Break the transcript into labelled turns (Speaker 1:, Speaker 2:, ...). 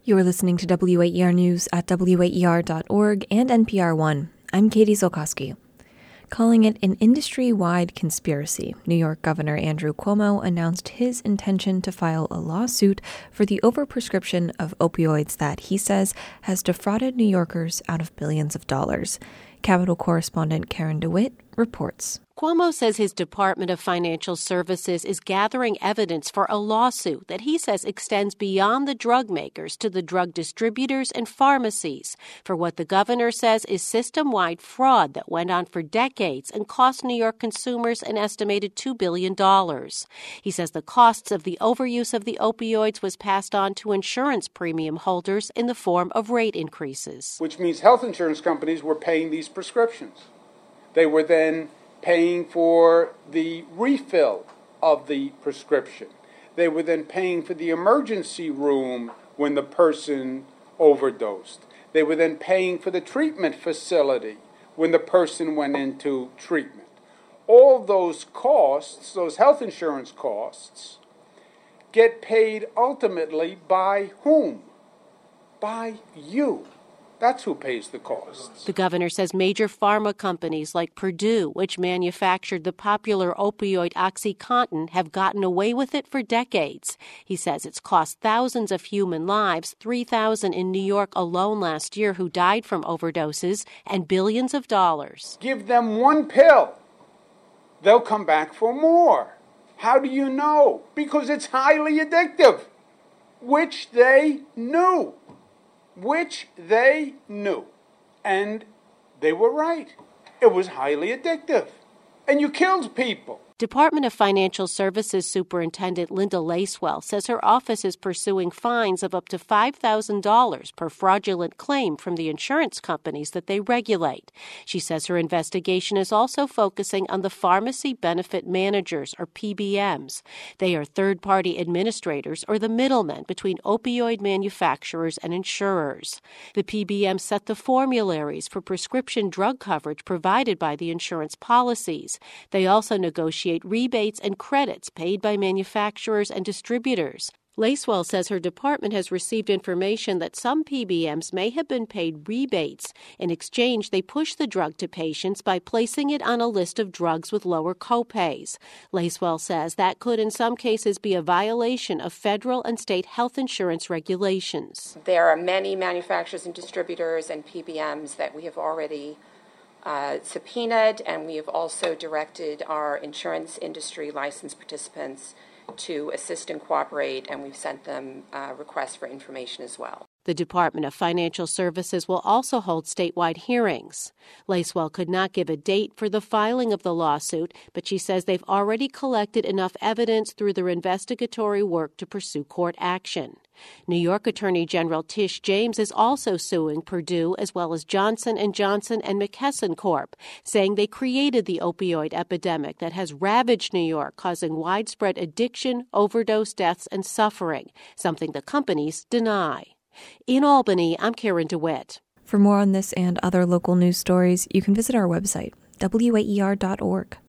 Speaker 1: You're listening to WAER News at WAER.org and NPR One. I'm Katie Zolkowski. Calling it an industry-wide conspiracy, New York Governor Andrew Cuomo announced his intention to file a lawsuit for the overprescription of opioids that he says has defrauded New Yorkers out of billions of dollars. Capitol correspondent Karen DeWitt reports.
Speaker 2: Cuomo says his Department of Financial Services is gathering evidence for a lawsuit that he says extends beyond the drug makers to the drug distributors and pharmacies for what the governor says is system-wide fraud that went on for decades and cost New York consumers an estimated $2 billion. He says the costs of the overuse of the opioids was passed on to insurance premium holders in the form of rate increases.
Speaker 3: Which means health insurance companies were paying these prescriptions. They were then paying for the refill of the prescription. They were then paying for the emergency room when the person overdosed. They were then paying for the treatment facility when the person went into treatment. All those costs, those health insurance costs, get paid ultimately by whom? By you. That's who pays the costs.
Speaker 2: The governor says major pharma companies like Purdue, which manufactured the popular opioid OxyContin, have gotten away with it for decades. He says it's cost thousands of human lives, 3,000 in New York alone last year who died from overdoses, and billions of dollars.
Speaker 3: Give them one pill. They'll come back for more. How do you know? Because it's highly addictive, which they knew. And they were right. It was highly addictive. And you killed people.
Speaker 2: Department of Financial Services Superintendent Linda Lacewell says her office is pursuing fines of up to $5,000 per fraudulent claim from the insurance companies that they regulate. She says her investigation is also focusing on the pharmacy benefit managers, or PBMs. They are third-party administrators, or the middlemen between opioid manufacturers and insurers. The PBMs set the formularies for prescription drug coverage provided by the insurance policies. They also negotiate rebates and credits paid by manufacturers and distributors. Lacewell says her department has received information that some PBMs may have been paid rebates. In exchange, they push the drug to patients by placing it on a list of drugs with lower copays. Lacewell says that could in some cases be a violation of federal and state health insurance regulations.
Speaker 4: There are many manufacturers and distributors and PBMs that we have already subpoenaed, and we have also directed our insurance industry licensed participants to assist and cooperate, and we've sent them requests for information as well.
Speaker 2: The Department of Financial Services will also hold statewide hearings. Lacewell could not give a date for the filing of the lawsuit, but she says they've already collected enough evidence through their investigatory work to pursue court action. New York Attorney General Tish James is also suing Purdue as well as Johnson & Johnson and McKesson Corp., saying they created the opioid epidemic that has ravaged New York, causing widespread addiction, overdose deaths, and suffering, something the companies deny. In Albany, I'm Karen DeWitt.
Speaker 1: For more on this and other local news stories, you can visit our website, WAER.org.